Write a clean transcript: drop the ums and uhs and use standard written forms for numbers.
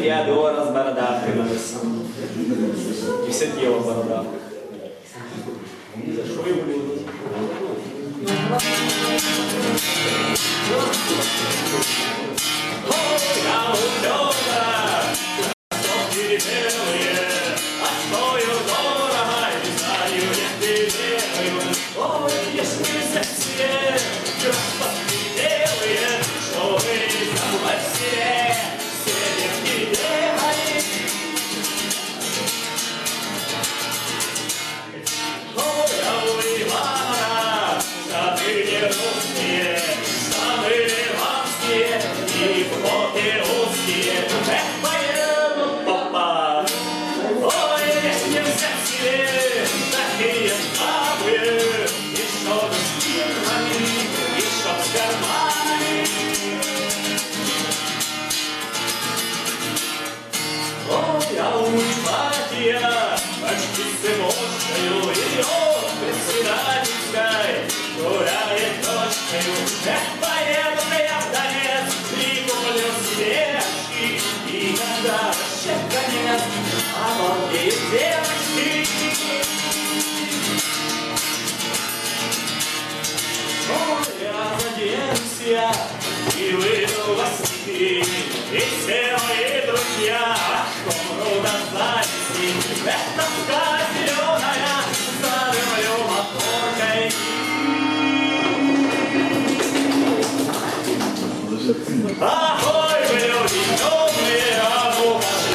Феодора с бородавкой на носу. И все тело в бородавках. За что его любят? Ой, я улёта, кроссовки белые, а стою дорого, не знаю, где белую. Ой, если совсем кроссовки белые, что вы там все девки ехали. Ой, а у Ивана штаны не русские, штаны ливанские и флоты узкие. Эх, поеду, папа. Ой, если взять себе такие бабы, и чтоб с фирмами, и чтоб с карманами. Ой, а у Ипатия почти с эмоцией ее председательской гуляет дочкою. Эх, поеду я в Донецк и куплю себе очки, и когда вообще конец, а молодые девочки. Ой, я заденусь и выйду во стихи, и все мои друзья умрут от зависти. Эх, тоска зеленая, задымлю моторкой. Ahoj, вы люди темные, а ну-ка